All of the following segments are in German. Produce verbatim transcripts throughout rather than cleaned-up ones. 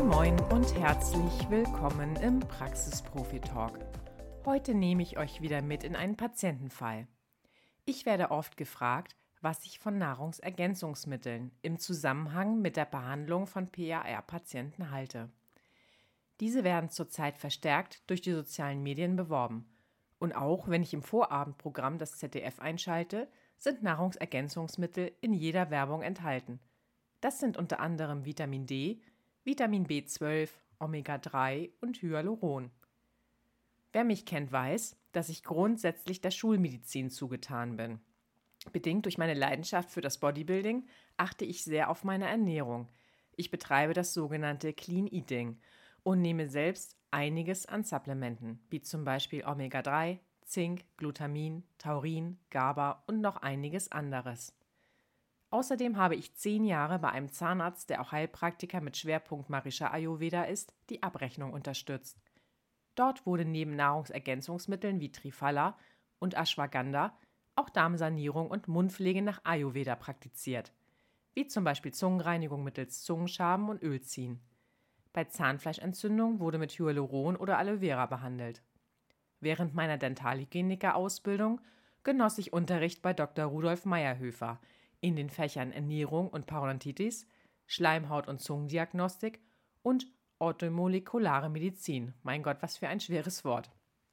Moin Moin und herzlich willkommen im Praxisprofi-Talk. Heute nehme ich euch wieder mit in einen Patientenfall. Ich werde oft gefragt, was ich von Nahrungsergänzungsmitteln im Zusammenhang mit der Behandlung von P A R-Patienten halte. Diese werden zurzeit verstärkt durch die sozialen Medien beworben. Und auch wenn ich im Vorabendprogramm das Z D F einschalte, sind Nahrungsergänzungsmittel in jeder Werbung enthalten. Das sind unter anderem Vitamin D, Vitamin B zwölf, Omega drei und Hyaluron. Wer mich kennt, weiß, dass ich grundsätzlich der Schulmedizin zugetan bin. Bedingt durch meine Leidenschaft für das Bodybuilding achte ich sehr auf meine Ernährung. Ich betreibe das sogenannte Clean Eating und nehme selbst einiges an Supplementen, wie zum Beispiel Omega drei, Zink, Glutamin, Taurin, GABA und noch einiges anderes. Außerdem habe ich zehn Jahre bei einem Zahnarzt, der auch Heilpraktiker mit Schwerpunkt Marisha Ayurveda ist, die Abrechnung unterstützt. Dort wurde neben Nahrungsergänzungsmitteln wie Triphala und Ashwagandha auch Darmsanierung und Mundpflege nach Ayurveda praktiziert, wie zum Beispiel Zungenreinigung mittels Zungenschaben und Ölziehen. Bei Zahnfleischentzündung wurde mit Hyaluron oder Aloe Vera behandelt. Während meiner Dentalhygieniker-Ausbildung genoss ich Unterricht bei Doktor Rudolf Meyerhöfer in den Fächern Ernährung und Parodontitis, Schleimhaut- und Zungendiagnostik und orthomolekulare Medizin. Mein Gott, was für ein schweres Wort.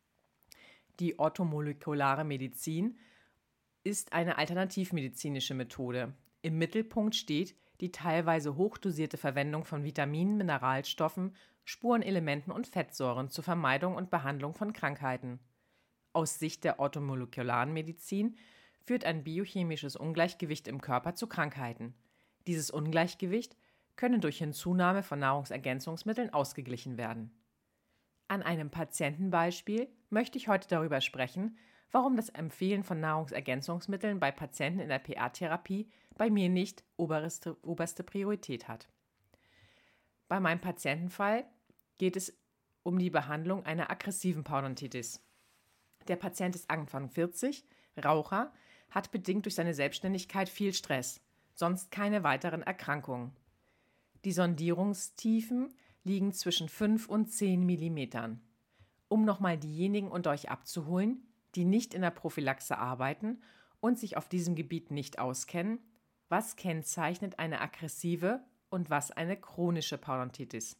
Die orthomolekulare Medizin ist eine alternativmedizinische Methode. Im Mittelpunkt steht die teilweise hochdosierte Verwendung von Vitaminen, Mineralstoffen, Spurenelementen und Fettsäuren zur Vermeidung und Behandlung von Krankheiten. Aus Sicht der orthomolekularen Medizin führt ein biochemisches Ungleichgewicht im Körper zu Krankheiten. Dieses Ungleichgewicht könne durch Hinzunahme von Nahrungsergänzungsmitteln ausgeglichen werden. An einem Patientenbeispiel möchte ich heute darüber sprechen, warum das Empfehlen von Nahrungsergänzungsmitteln bei Patienten in der P A-Therapie bei mir nicht oberste, oberste Priorität hat. Bei meinem Patientenfall geht es um die Behandlung einer aggressiven Parodontitis. Der Patient ist Anfang vierzig, Raucher, hat bedingt durch seine Selbstständigkeit viel Stress, sonst keine weiteren Erkrankungen. Die Sondierungstiefen liegen zwischen fünf und zehn Millimetern. Um nochmal diejenigen unter euch abzuholen, die nicht in der Prophylaxe arbeiten und sich auf diesem Gebiet nicht auskennen, was kennzeichnet eine aggressive und was eine chronische Parodontitis?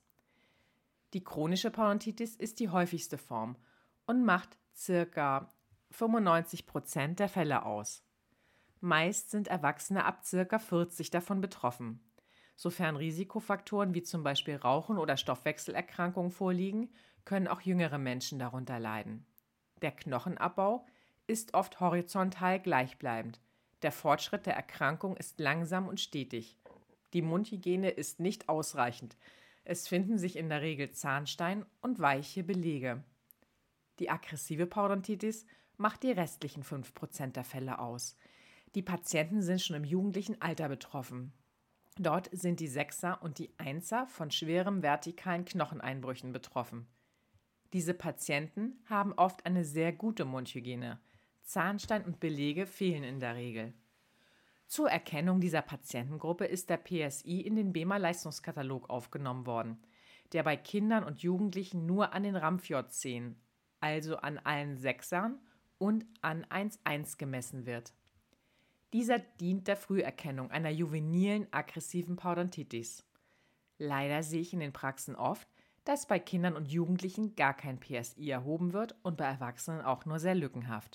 Die chronische Parodontitis ist die häufigste Form und macht ca. fünfundneunzig Prozent der Fälle aus. Meist sind Erwachsene ab ca. vierzig davon betroffen. Sofern Risikofaktoren wie zum Beispiel Rauchen oder Stoffwechselerkrankungen vorliegen, können auch jüngere Menschen darunter leiden. Der Knochenabbau ist oft horizontal gleichbleibend. Der Fortschritt der Erkrankung ist langsam und stetig. Die Mundhygiene ist nicht ausreichend. Es finden sich in der Regel Zahnstein und weiche Belege. Die aggressive Parodontitis macht die restlichen fünf Prozent der Fälle aus. Die Patienten sind schon im jugendlichen Alter betroffen. Dort sind die Sechser und die Einser von schwerem vertikalen Knocheneinbrüchen betroffen. Diese Patienten haben oft eine sehr gute Mundhygiene. Zahnstein und Belege fehlen in der Regel. Zur Erkennung dieser Patientengruppe ist der P S I in den B E M A-Leistungskatalog aufgenommen worden, der bei Kindern und Jugendlichen nur an den Ramphiorzähnen, also an allen Sechsern und an eins Komma eins gemessen wird. Dieser dient der Früherkennung einer juvenilen aggressiven Parodontitis. Leider sehe ich in den Praxen oft, dass bei Kindern und Jugendlichen gar kein P S I erhoben wird und bei Erwachsenen auch nur sehr lückenhaft.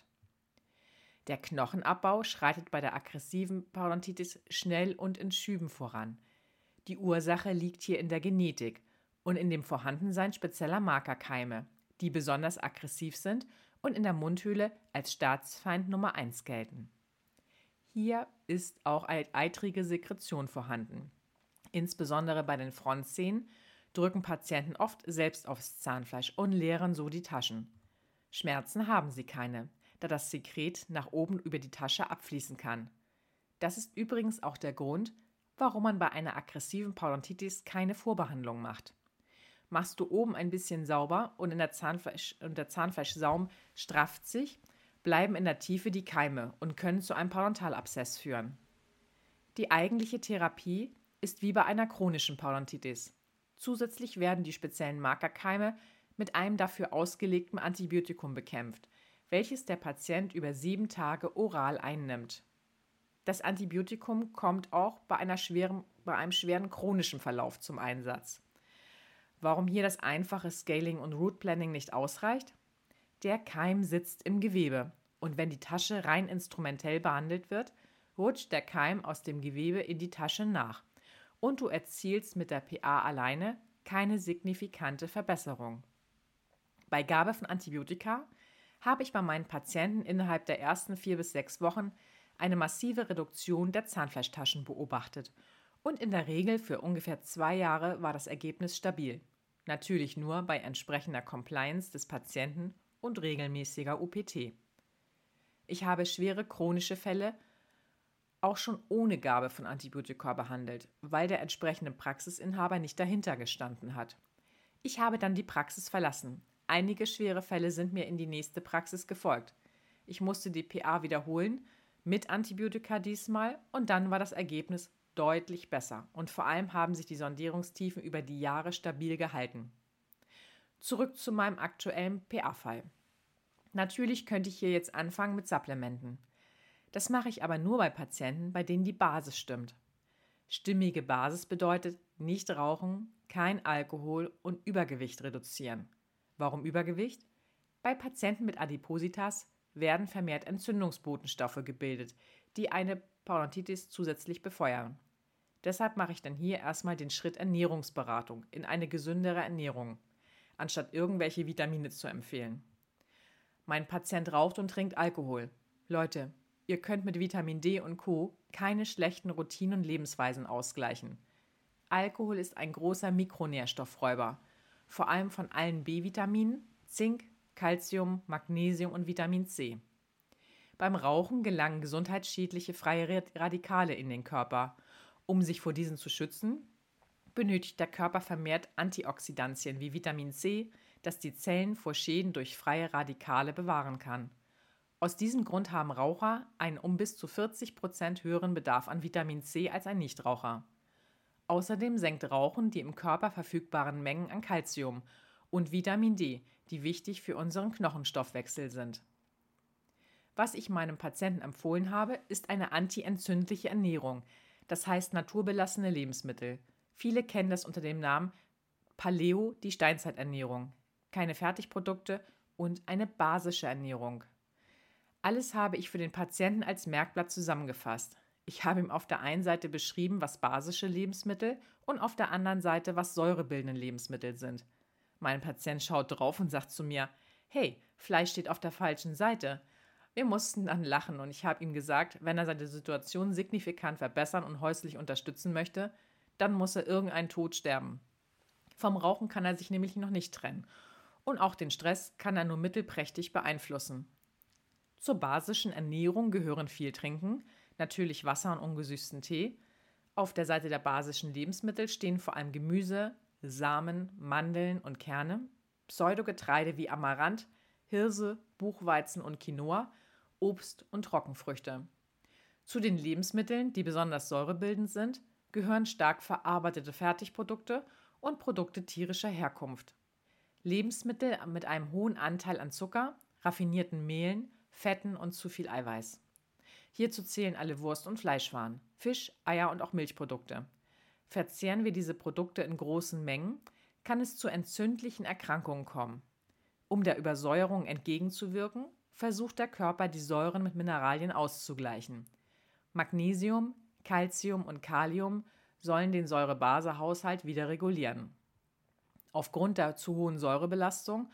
Der Knochenabbau schreitet bei der aggressiven Parodontitis schnell und in Schüben voran. Die Ursache liegt hier in der Genetik und in dem Vorhandensein spezieller Markerkeime, die besonders aggressiv sind und in der Mundhöhle als Staatsfeind Nummer eins gelten. Hier ist auch eine eitrige Sekretion vorhanden. Insbesondere bei den Frontzähnen drücken Patienten oft selbst aufs Zahnfleisch und leeren so die Taschen. Schmerzen haben sie keine, da das Sekret nach oben über die Tasche abfließen kann. Das ist übrigens auch der Grund, warum man bei einer aggressiven Parodontitis keine Vorbehandlung macht. Machst du oben ein bisschen sauber und, in der Zahnfleisch, und der Zahnfleischsaum strafft sich, bleiben in der Tiefe die Keime und können zu einem Parodontalabszess führen. Die eigentliche Therapie ist wie bei einer chronischen Parodontitis. Zusätzlich werden die speziellen Markerkeime mit einem dafür ausgelegten Antibiotikum bekämpft, welches der Patient über sieben Tage oral einnimmt. Das Antibiotikum kommt auch bei, einer schweren, bei einem schweren chronischen Verlauf zum Einsatz. Warum hier das einfache Scaling und Route Planning nicht ausreicht? Der Keim sitzt im Gewebe und wenn die Tasche rein instrumentell behandelt wird, rutscht der Keim aus dem Gewebe in die Tasche nach und du erzielst mit der P A alleine keine signifikante Verbesserung. Bei Gabe von Antibiotika habe ich bei meinen Patienten innerhalb der ersten vier bis sechs Wochen eine massive Reduktion der Zahnfleischtaschen beobachtet und in der Regel für ungefähr zwei Jahre war das Ergebnis stabil. Natürlich nur bei entsprechender Compliance des Patienten und regelmäßiger O P T. Ich habe schwere chronische Fälle auch schon ohne Gabe von Antibiotika behandelt, weil der entsprechende Praxisinhaber nicht dahinter gestanden hat. Ich habe dann die Praxis verlassen. Einige schwere Fälle sind mir in die nächste Praxis gefolgt. Ich musste die P A wiederholen, mit Antibiotika diesmal, und dann war das Ergebnis deutlich besser. Und vor allem haben sich die Sondierungstiefen über die Jahre stabil gehalten. Zurück zu meinem aktuellen P A-Fall. Natürlich könnte ich hier jetzt anfangen mit Supplementen. Das mache ich aber nur bei Patienten, bei denen die Basis stimmt. Stimmige Basis bedeutet nicht rauchen, kein Alkohol und Übergewicht reduzieren. Warum Übergewicht? Bei Patienten mit Adipositas werden vermehrt Entzündungsbotenstoffe gebildet, die eine Parodontitis zusätzlich befeuern. Deshalb mache ich dann hier erstmal den Schritt Ernährungsberatung in eine gesündere Ernährung, anstatt irgendwelche Vitamine zu empfehlen. Mein Patient raucht und trinkt Alkohol. Leute, ihr könnt mit Vitamin D und Co. keine schlechten Routinen und Lebensweisen ausgleichen. Alkohol ist ein großer Mikronährstoffräuber, vor allem von allen B-Vitaminen, Zink, Calcium, Magnesium und Vitamin C. Beim Rauchen gelangen gesundheitsschädliche freie Radikale in den Körper. Um sich vor diesen zu schützen, benötigt der Körper vermehrt Antioxidantien wie Vitamin C, das die Zellen vor Schäden durch freie Radikale bewahren kann. Aus diesem Grund haben Raucher einen um bis zu vierzig Prozent höheren Bedarf an Vitamin C als ein Nichtraucher. Außerdem senkt Rauchen die im Körper verfügbaren Mengen an Calcium und Vitamin D, die wichtig für unseren Knochenstoffwechsel sind. Was ich meinem Patienten empfohlen habe, ist eine antientzündliche Ernährung, das heißt naturbelassene Lebensmittel. Viele kennen das unter dem Namen Paleo, die Steinzeiternährung, keine Fertigprodukte und eine basische Ernährung. Alles habe ich für den Patienten als Merkblatt zusammengefasst. Ich habe ihm auf der einen Seite beschrieben, was basische Lebensmittel und auf der anderen Seite, was säurebildende Lebensmittel sind. Mein Patient schaut drauf und sagt zu mir, hey, Fleisch steht auf der falschen Seite. Wir mussten dann lachen und ich habe ihm gesagt, wenn er seine Situation signifikant verbessern und häuslich unterstützen möchte, dann muss er irgendeinen Tod sterben. Vom Rauchen kann er sich nämlich noch nicht trennen und auch den Stress kann er nur mittelprächtig beeinflussen. Zur basischen Ernährung gehören viel Trinken, natürlich Wasser und ungesüßten Tee. Auf der Seite der basischen Lebensmittel stehen vor allem Gemüse, Samen, Mandeln und Kerne, Pseudogetreide wie Amaranth, Hirse, Buchweizen und Quinoa, Obst und Trockenfrüchte. Zu den Lebensmitteln, die besonders säurebildend sind, gehören stark verarbeitete Fertigprodukte und Produkte tierischer Herkunft. Lebensmittel mit einem hohen Anteil an Zucker, raffinierten Mehlen, Fetten und zu viel Eiweiß. Hierzu zählen alle Wurst- und Fleischwaren, Fisch, Eier und auch Milchprodukte. Verzehren wir diese Produkte in großen Mengen, kann es zu entzündlichen Erkrankungen kommen. Um der Übersäuerung entgegenzuwirken, versucht der Körper, die Säuren mit Mineralien auszugleichen. Magnesium, Calcium und Kalium sollen den Säure-Base-Haushalt wieder regulieren. Aufgrund der zu hohen Säurebelastung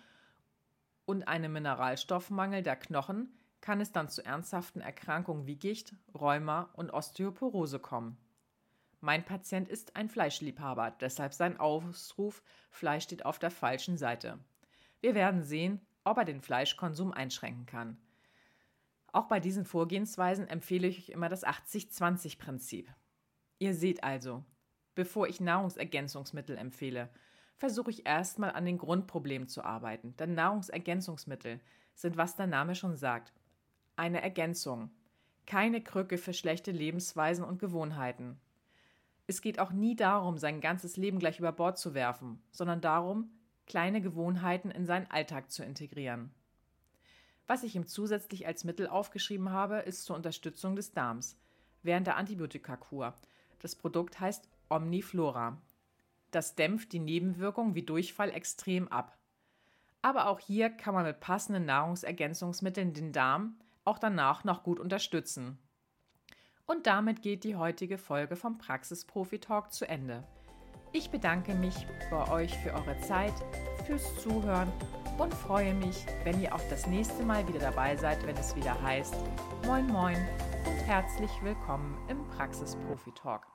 und einem Mineralstoffmangel der Knochen kann es dann zu ernsthaften Erkrankungen wie Gicht, Rheuma und Osteoporose kommen. Mein Patient ist ein Fleischliebhaber, deshalb sein Ausruf, Fleisch steht auf der falschen Seite. Wir werden sehen, ob er den Fleischkonsum einschränken kann. Auch bei diesen Vorgehensweisen empfehle ich euch immer das achtzig zwanzig Prinzip. Ihr seht also, bevor ich Nahrungsergänzungsmittel empfehle, versuche ich erstmal an den Grundproblemen zu arbeiten, denn Nahrungsergänzungsmittel sind, was der Name schon sagt, eine Ergänzung, keine Krücke für schlechte Lebensweisen und Gewohnheiten. Es geht auch nie darum, sein ganzes Leben gleich über Bord zu werfen, sondern darum, kleine Gewohnheiten in seinen Alltag zu integrieren. Was ich ihm zusätzlich als Mittel aufgeschrieben habe, ist zur Unterstützung des Darms während der Antibiotikakur. Das Produkt heißt Omniflora. Das dämpft die Nebenwirkungen wie Durchfall extrem ab. Aber auch hier kann man mit passenden Nahrungsergänzungsmitteln den Darm auch danach noch gut unterstützen. Und damit geht die heutige Folge vom Praxisprofi-Talk zu Ende. Ich bedanke mich bei euch für eure Zeit, fürs Zuhören und freue mich, wenn ihr auch das nächste Mal wieder dabei seid, wenn es wieder heißt Moin Moin und herzlich willkommen im Praxisprofi-Talk.